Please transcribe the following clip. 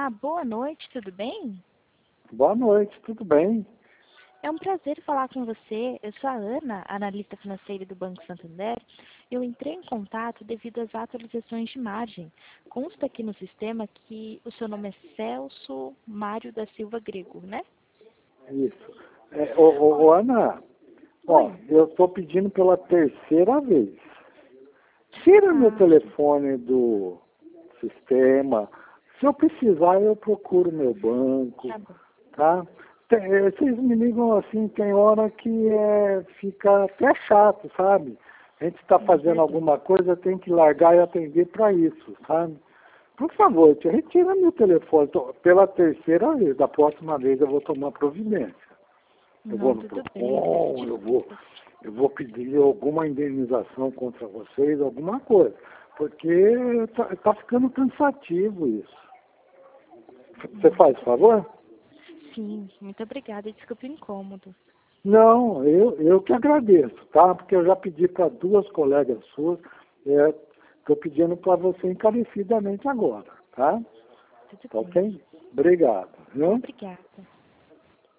Olá, boa noite, tudo bem? Boa noite, tudo bem? É um prazer falar com você. Eu sou a Ana, analista financeira do Banco Santander. Eu entrei em contato devido às atualizações de margem. Consta aqui no sistema que o seu nome é Celso Mário da Silva Grego, né? Isso. Ana, ó, Oi. eu estou pedindo pela terceira vez. Tira meu Ah, telefone do sistema. Se eu precisar, eu procuro meu banco, tá bom. tá? Vocês me ligam assim, tem hora que fica até chato, sabe? A gente está É fazendo verdade. alguma coisa, tem que largar e atender para isso, sabe? Por favor, retira meu telefone. Pela terceira vez, da próxima vez eu vou tomar providência. Eu vou Não, no tudo bem, eu peço PROCON, desculpas. eu vou pedir alguma indenização contra vocês, alguma coisa. Porque tá ficando cansativo isso. Você Não, faz tudo bem. favor? Sim, muito obrigada. Desculpe o incômodo. Não, eu que agradeço, tá? Porque eu já pedi para duas colegas suas, estou pedindo para você encarecidamente agora, tá? Tudo Tá bem. ok? Obrigado, viu? Obrigada.